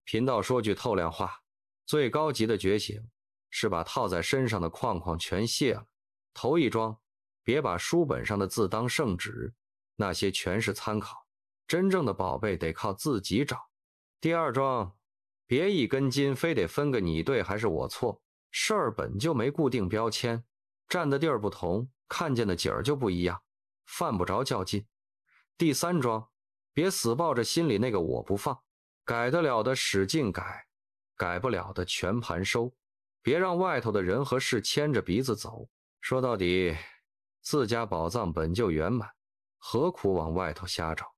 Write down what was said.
贫道说句透亮话，最高级的觉醒是把套在身上的框框全卸了。头一桩，别把书本上的字当圣旨，那些全是参考，真正的宝贝得靠自己找。第二桩，别一根筋非得分个你对还是我错，事儿本就没固定标签，站的地儿不同，看见的景儿就不一样，犯不着较劲。第三桩，别死抱着心里那个我不放，改得了的使劲改，改不了的全盘收，别让外头的人和事牵着鼻子走。说到底，自家宝藏本就圆满，何苦往外头瞎找？